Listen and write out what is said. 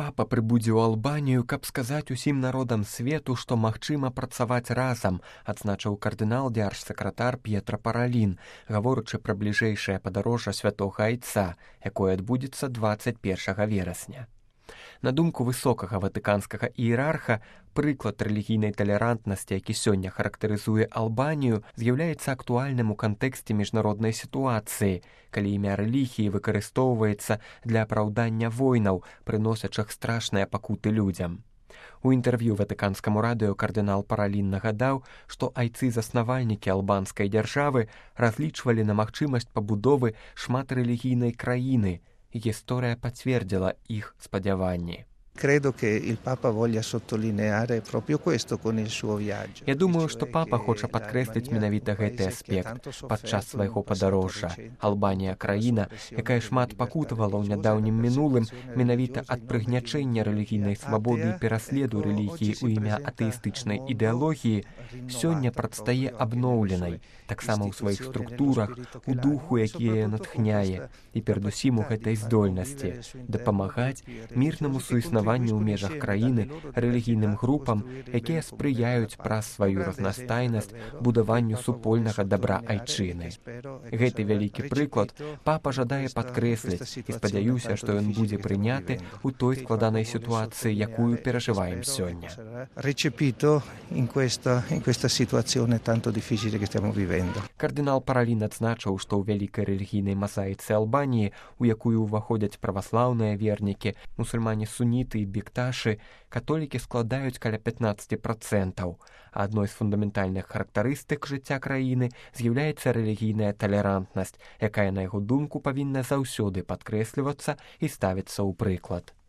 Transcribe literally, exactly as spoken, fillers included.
папа прыбудзе ў Албанію, каб сказаць усім народам свету, што магчыма працаваць разам, адзначыў кардынал дзяржсакратар П'етра Паралін, гаворачы пра бліжэйшае падарожжа святога айца, якое адбудзецца дваццаць першага верасня. На думку высокага ватыканскага іерарха, прыклад рэлігійнай талерантнасці, які сёння характарызуе Албанію, з'яўляецца актуальным у кантэксце міжнароднай сітуацыі, калі імя рэлігіі выкарыстоўваецца для апраўдання войнаў, прыносячых страшныя пакуты людзям. У інтэрв'ю ватыканскаму радыё кардынал Паралін нагадаў, што айцы-заснавальнікі албанскай дзяржавы разлічвалі на магчымасць пабудовы шматрэлігійнай краіны, і гісторыя пацвердзіла іх спадзяванні. Credo che il Papa voglia sottolineare proprio questo con il suo viaggio. Я думаю, што папа хоча падкрэсліць менавіта гэты аспект падчас свайго падарожжа. Албанія — краіна, якая шмат пакутавала ў нядаўнім мінулым менавіта ад прыгнячэння рэлігійнай свабоды і пераследу рэлігіі ў імя атэістычнай ідэалогіі, сёння прадстае абноўленай, таксама ў сваіх структурах, у духу, які яе натхняе, і перадусім у гэтай здольнасці дапамагаць мірнаму суіснаванню ў межах краіны рэлігійным групам, якія спрыяюць праз сваю разнастайнасць будаванню супольнага дабра айчыны. Гэты вялікі прыклад папа жадае падкрэсліць, і спадзяюся, што ён будзе прыняты ў той складанай сітуацыі, якую перажываем сёння. Recepito in questa in questa situazione tanto difficile che stiamo vivendo. Кардынал Паралін адзначыў, што ў вялікай рэлігійнай мазаіцы Албаніі, у якую ўваходзяць праваслаўныя вернікі, мусульмане-суніты і бекташы, католікі складаюць каля пятнаццаць працэнтаў. Адной з фундаментальных характарыстык жыцця краіны з'яўляецца рэлігійная талерантнасць, якая, на яго думку, павінна заўсёды падкрэслівацца і ставіцца ў прыклад.